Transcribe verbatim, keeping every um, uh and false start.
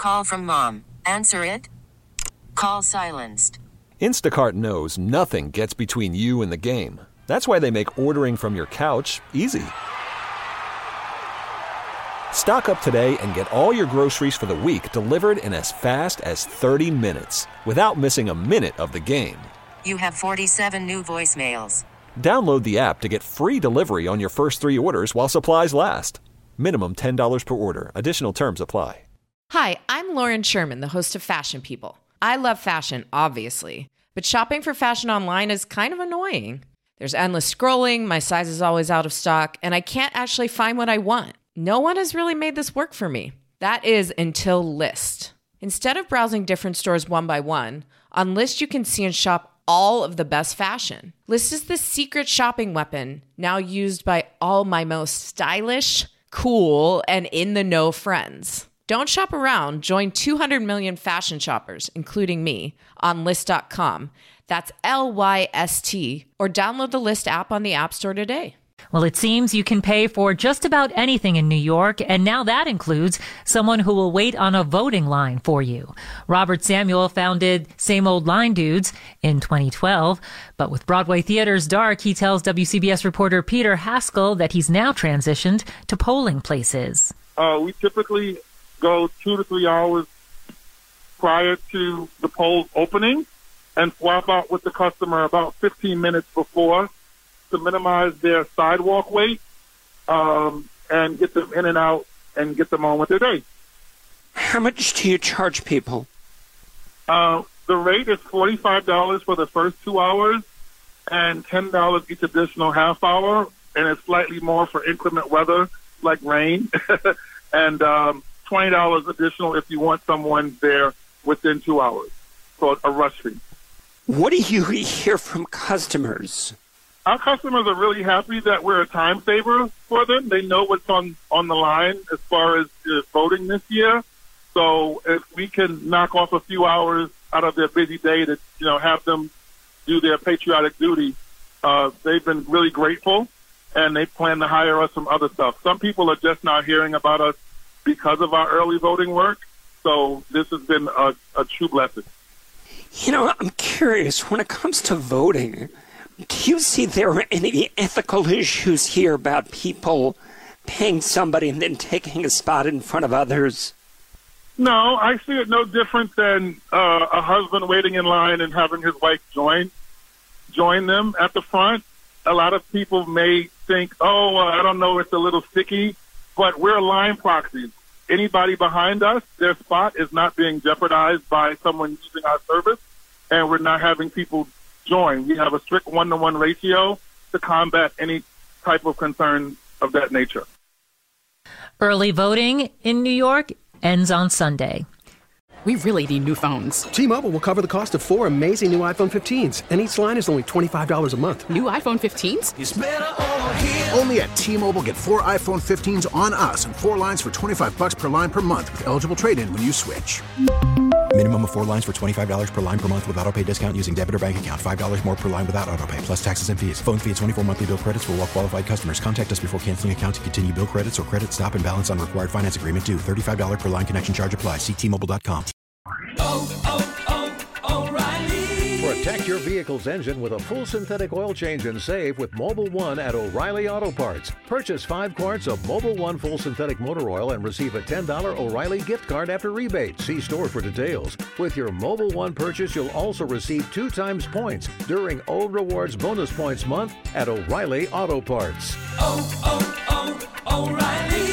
call from mom. Answer it. Call silenced. Instacart knows nothing gets between you and the game. That's why they make ordering from your couch easy. Stock up today and get all your groceries for the week delivered in as fast as thirty minutes without missing a minute of the game. You have forty-seven new voicemails. Download the app to get free delivery on your first three orders while supplies last. Minimum ten dollars per order. Additional terms apply. Hi, I'm Lauren Sherman, the host of Fashion People. I love fashion, obviously, but shopping for fashion online is kind of annoying. There's endless scrolling, my size is always out of stock, and I can't actually find what I want. No one has really made this work for me. That is until Lyst. Instead of browsing different stores one by one, on Lyst you can see and shop all of the best fashion. Lyst is the secret shopping weapon now used by all my most stylish, cool, and in-the-know friends. Don't shop around. Join two hundred million fashion shoppers, including me, on Lyst dot com. That's L Y S T, or download the Lyst app on the App Store today. Well, it seems you can pay for just about anything in New York, and now that includes someone who will wait on a voting line for you. Robert Samuel founded Same Old Line Dudes in twenty twelve, but with Broadway theaters dark, he tells W C B S reporter Peter Haskell that he's now transitioned to polling places. Uh, we typically go two to three hours prior to the poll opening and swap out with the customer about fifteen minutes before to minimize their sidewalk wait um, and get them in and out and get them on with their day. How much do you charge people? Uh, the rate is forty-five dollars for the first two hours and ten dollars each additional half hour, and it's slightly more for inclement weather like rain, and um, twenty dollars additional if you want someone there within two hours. So a rush fee. What do you hear from customers? Our customers are really happy that we're a time saver for them. They know what's on, on the line as far as uh, voting this year. So if we can knock off a few hours out of their busy day to, you know, have them do their patriotic duty, uh, they've been really grateful, and they plan to hire us from other stuff. Some people are just not hearing about us because of our early voting work. So this has been a, a true blessing. You know, I'm curious, when it comes to voting, do you see there are any ethical issues here about people paying somebody and then taking a spot in front of others? No, I see it no different than uh, a husband waiting in line and having his wife join join them at the front. A lot of people may think, oh, uh, I don't know, it's a little sticky, but we're line proxies. Anybody behind us, their spot is not being jeopardized by someone using our service, and we're not having people join. We have a strict one-to-one ratio to combat any type of concern of that nature. Early voting in New York ends on Sunday. We really need new phones. T-Mobile will cover the cost of four amazing new iPhone fifteens, and each line is only twenty-five dollars a month. New iPhone fifteens? It's better over here. Only at T-Mobile, get four iPhone fifteens on us and four lines for twenty-five dollars per line per month with eligible trade-in when you switch. Minimum of four lines for twenty-five dollars per line per month with autopay discount using debit or bank account. five dollars more per line without autopay, plus taxes and fees. Phone fee at twenty-four monthly bill credits for well-qualified customers. Contact us before canceling account to continue bill credits or credit stop and balance on required finance agreement due. thirty-five dollars per line connection charge applies. See T Mobile dot com. Oh, oh, oh, O'Reilly. Protect your vehicle's engine with a full synthetic oil change and save with Mobil one at O'Reilly Auto Parts. Purchase five quarts of Mobil one full synthetic motor oil and receive a ten dollars O'Reilly gift card after rebate. See store for details. With your Mobil one purchase, you'll also receive two times points during O Rewards Bonus Points Month at O'Reilly Auto Parts. Oh, oh, oh, O'Reilly